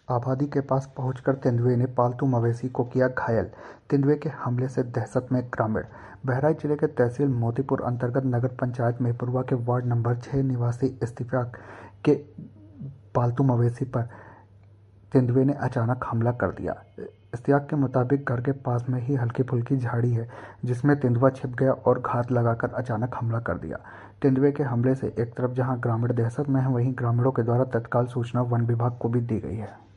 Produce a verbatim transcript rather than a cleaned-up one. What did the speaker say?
आबादी के पास पहुंचकर तेंदुए ने पालतू मवेशी को किया घायल। तेंदुए के हमले से दहशत में ग्रामीण। बहराइच जिले के तहसील मोतीपुर अंतर्गत नगर पंचायत मेहपुरवा के वार्ड नंबर छह निवासी इश्तियाक के पालतू मवेशी पर तेंदुए ने अचानक हमला कर दिया। इश्तियाक के मुताबिक घर के पास में ही हल्की फुल्की झाड़ी है, जिसमें तेंदुआ छिप गया और घात लगाकर अचानक हमला कर दिया। तेंदुए के हमले से एक तरफ जहां ग्रामीण दहशत में है, वहीं ग्रामीणों के द्वारा तत्काल सूचना वन विभाग को भी दी गई है।